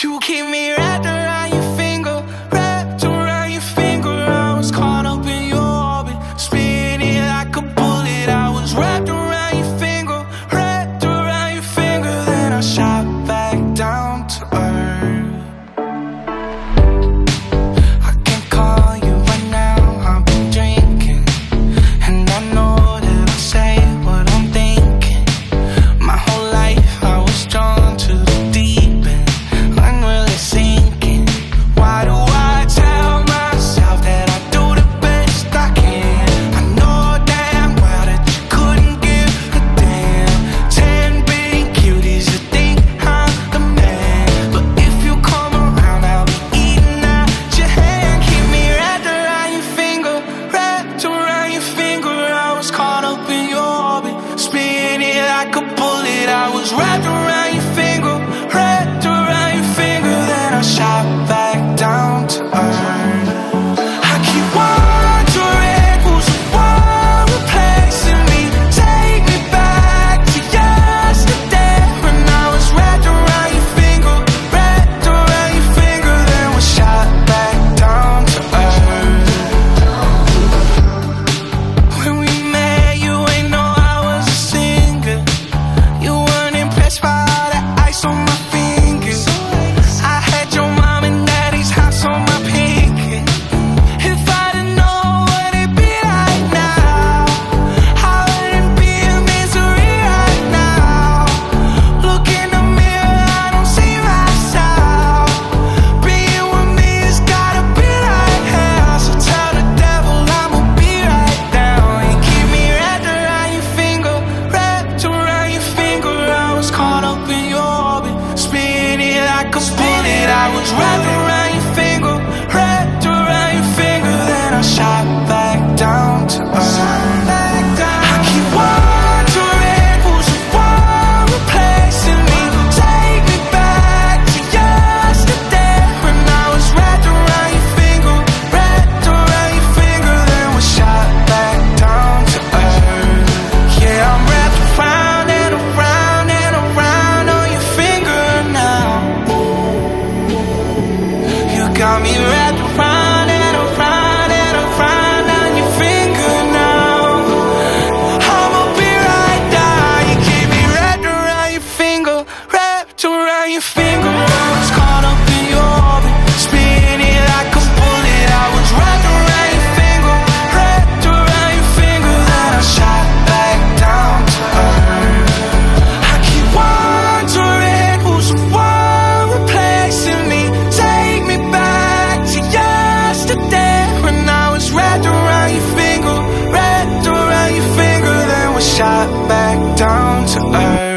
You keep me wrapped around your finger, wrapped around your finger. I was caught up in your orbit, spinning like a bullet. I was wrapped around your finger, wrapped around your finger. Then I shot back down to earth. I can't call you right now, I've been drinking, and I know that I say what I'm thinking. My whole life I was drawn to the deep end, unreally sinking. Why do I tell myself that I do the best I can? I know damn well that you couldn't give a damn. 10 big cuties that think I'm the man, but if you come around I'll be eating out your hand. Keep me wrapped around your finger, wrapped around your finger. I was caught up in your orbit, spinning like a bullet. I was wrapped around your finger, wrapped around your finger. Then I shot back down to earth. I keep wondering who's the one replacing me. Take me back to yesterday when I was wrapped around your finger, wrapped around your finger. Then we shot back down to earth. When we met, you ain't know I was a singer. You weren't impressed by all the ice on my fingers. I had your mom and daddy's house on my pinky. If I didn't know what it'd be like now, I wouldn't be in misery right now. Look in the mirror, I don't see myself. Being with me has gotta be like hell. So tell the devil I'ma be right down. You keep me wrapped around your finger, wrapped around your finger. I was caught up in your orbit, spinning like a bullet. I was wrapped around your finger, wrapped around your finger. Then I shot back down to earth. I keep wondering who's the one replacing me. Take me back to yesterday when I was wrapped around your finger, wrapped around your finger. Then we shot back down to earth. Yeah, I'm wrapped around and around and around on your finger now. You got me wrapped around and around and around on your finger now. I'ma be right down. You keep me wrapped around your finger, wrapped around your finger. I was caught up in your orbit, spinning like a bullet. I was wrapped around your finger, wrapped around your finger. Then I shot back down to earth. I keep wondering who's the one replacing me. Take me back to yesterday when I was wrapped around your finger, wrapped around your finger. Then we shot back down to earth.